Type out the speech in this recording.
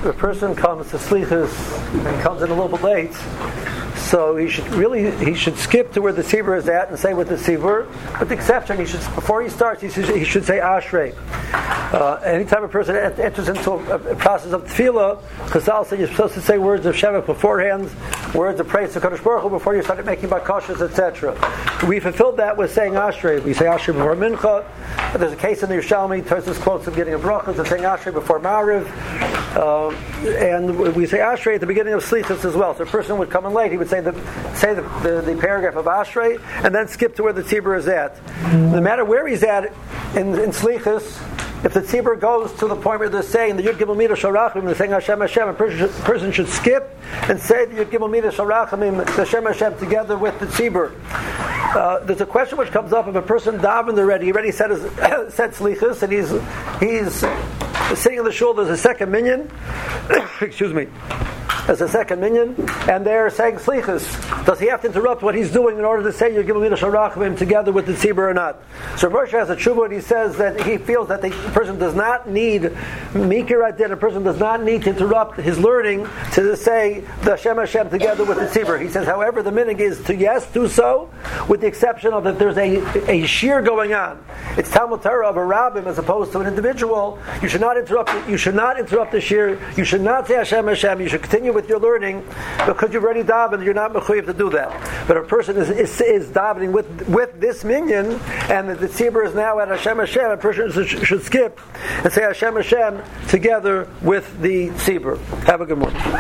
the person comes to Slichus and comes in a little bit late, so he should skip to where the tzibur is at and say with the tzibur. With the exception, before he starts, he should say Ashrei. Anytime a person enters into a process of tefillah, Chazal said you're supposed to say words of Shevach beforehand, words of praise to Kadosh Baruch Hu before you start making bakashas, etc. We fulfilled that with saying Ashrei. We say Ashrei before Mincha. There's a case in the Yerushalmi, Tosfos quotes of getting a brachas and saying Ashrei before Mariv. And we say Ashrei at the beginning of Slichus as well. So a person would come in late, he would say the paragraph of Ashrei and then skip to where the tzibur is at. No matter where he's at in Slichus, if the tzibur goes to the point where they're saying the Yud Gimel Midah Shel Rachamim, they're saying Hashem Hashem, a person should skip and say the Yud Gimel Midah Shel Rachamim, the Hashem Hashem together with the tzibur. There's a question which comes up if a person davened already. He already said Slichus, and he's sitting in the shul. There's a second minyan. Excuse me. There's a second minyan, and they're saying Slichus. Does he have to interrupt what he's doing in order to say Yud Gimel Midah Shel Rachamim together with the tzibur or not? So Moshe has a tshuva, and he says that he feels that the person does not need Mikir Adin. A person does not need to interrupt his learning to say the Hashem Hashem together with the tzibur. He says, however, the minhag is to do so, with the exception of if there's a shir going on. It's Talmud Torah of a rabbim as opposed to an individual. You should not interrupt. You should not interrupt the shir. You should not say Hashem Hashem. You should continue with your learning because you've already davened. You're not mechuyev to do that. But a person is davening with this minyan, and the tzibur is now at Hashem Hashem. A person should skip and say Hashem Hashem together with the tzibur. Have a good morning.